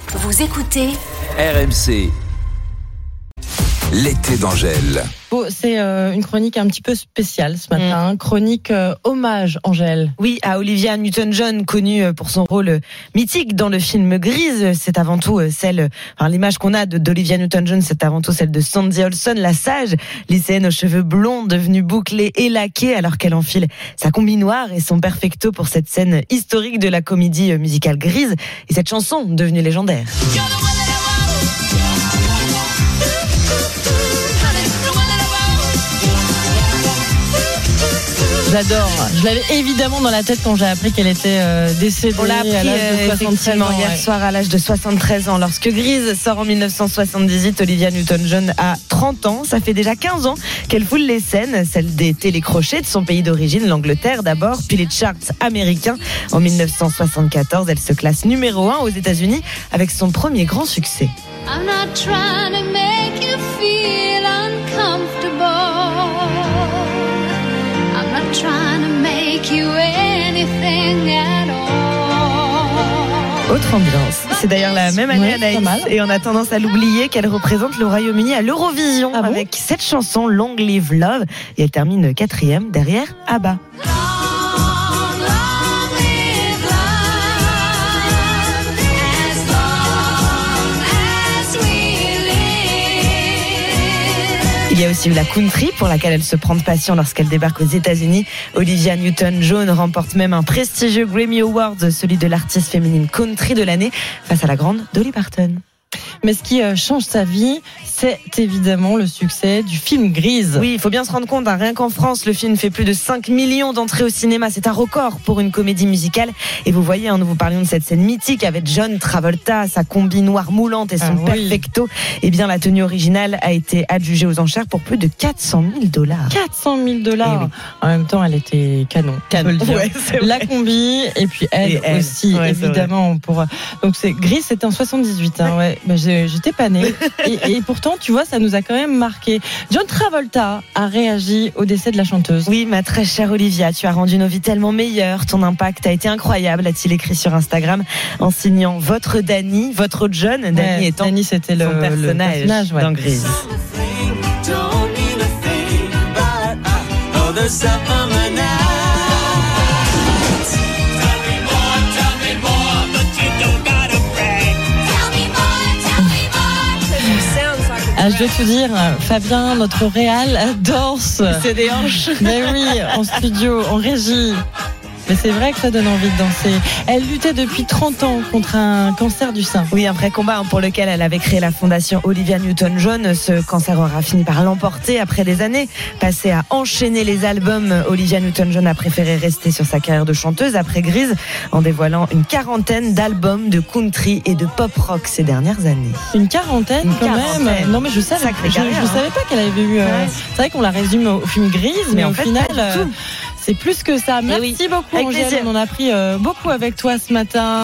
Vous écoutez RMC. L'été d'Angèle. Bon, c'est une chronique un petit peu spéciale ce matin. Chronique hommage, Angèle. Oui, à Olivia Newton-John, connue pour son rôle mythique dans le film Grease. C'est avant tout l'image qu'on a d'Olivia Newton-John, c'est avant tout celle de Sandy Olson, la sage lycéenne aux cheveux blonds, devenue bouclée et laquée alors qu'elle enfile sa combi noire et son perfecto pour cette scène historique de la comédie musicale Grease et cette chanson devenue légendaire. J'adore. Je l'avais évidemment dans la tête quand j'ai appris qu'elle était décédée. On l'a appris à l'âge de 73 ans, hier soir à l'âge de 73 ans. Lorsque Grease sort en 1978, Olivia Newton-John a 30 ans. Ça fait déjà 15 ans qu'elle foule les scènes, celles des télécrochets de son pays d'origine, l'Angleterre d'abord, puis les charts américains. En 1974, elle se classe numéro 1 aux États-Unis avec son premier grand succès. I'm not trying to make you feel uncomfortable. I'm not trying to make you anything at all. Autre ambiance. C'est d'ailleurs la même année Anaïs, et on a tendance à l'oublier qu'elle représente le Royaume-Uni à l'Eurovision avec cette chanson Long Live Love, et elle termine 4e derrière ABBA. Il y a aussi eu la country pour laquelle elle se prend de passion lorsqu'elle débarque aux États-Unis. Olivia Newton-John remporte même un prestigieux Grammy Award, celui de l'artiste féminine country de l'année, face à la grande Dolly Parton. Mais ce qui change sa vie, c'est évidemment le succès du film Grease. Oui, il faut bien se rendre compte, rien qu'en France, le film fait plus de 5 millions d'entrées au cinéma. C'est un record pour une comédie musicale. Et vous voyez, nous vous parlions de cette scène mythique avec John Travolta, sa combi noire moulante et son perfecto. Eh bien, la tenue originale a été adjugée aux enchères pour plus de $400 000. $400 000. Oui. En même temps, elle était canon. On peut le dire. Ouais, la combi, et puis elle aussi, évidemment. Donc, Grease, c'était en 78. J'étais pas née. et pourtant, tu vois, ça nous a quand même marqué. John Travolta a réagi au décès de la chanteuse. Oui, ma très chère Olivia, tu as rendu nos vies tellement meilleures. Ton impact a été incroyable, a-t-il écrit sur Instagram, en signant votre Danny, votre John. Danny étant Danny, c'était le personnage dans Grease. Je vais te dire, Fabien, notre réal, danse. C'est des hanches. Mais oui, en studio, en régie. Mais c'est vrai que ça donne envie de danser. Elle luttait depuis 30 ans contre un cancer du sein. Oui, un vrai combat pour lequel elle avait créé la fondation Olivia Newton-John. Ce cancer aura fini par l'emporter après des années passées à enchaîner les albums. Olivia Newton-John a préféré rester sur sa carrière de chanteuse après Grease, en dévoilant une quarantaine d'albums de country et de pop rock ces dernières années. Une quarantaine même. Non mais je savais pas qu'elle avait eu. C'est vrai qu'on la résume au film Grease, mais au final. C'est plus que ça. Merci beaucoup, Angèle. On en a appris beaucoup avec toi ce matin.